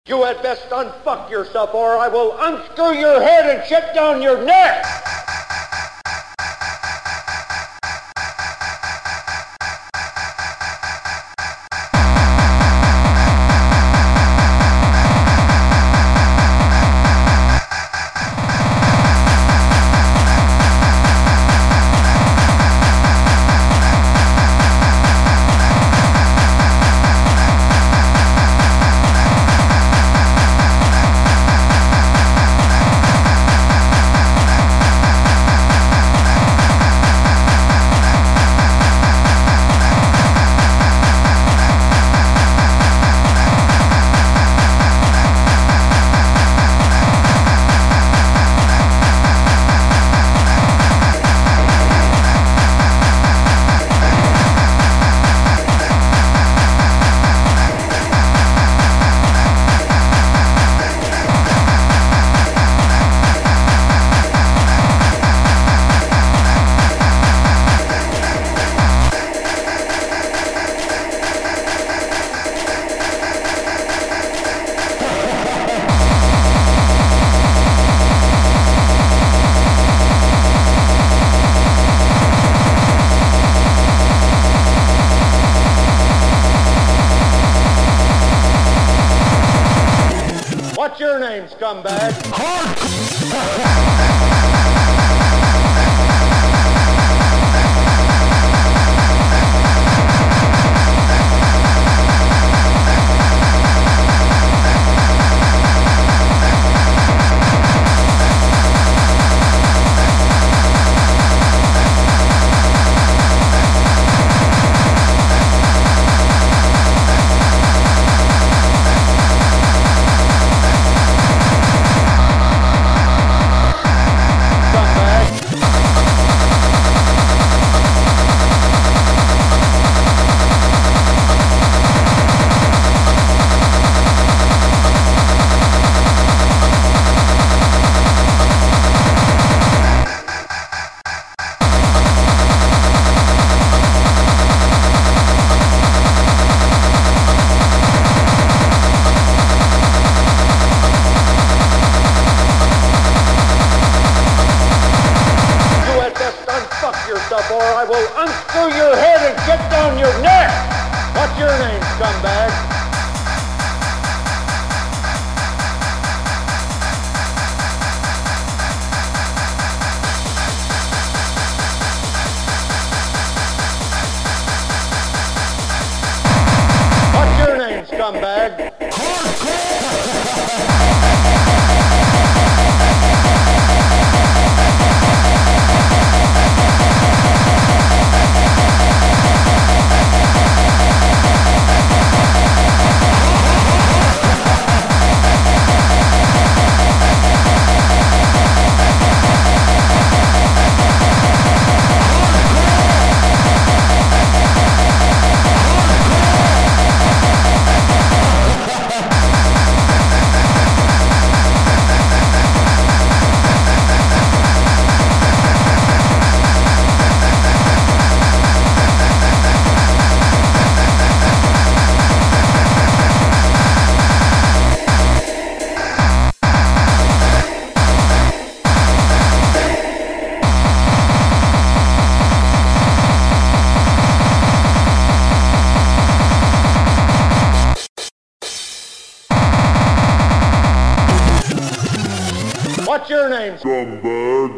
You had best unfuck yourself or I will unscrew your head and shut down your neck! What's your name, scumbag? Or I will unscrew your head and get down your neck! What's your name, scumbag? What's your name, scumbag? What's your name, scumbag?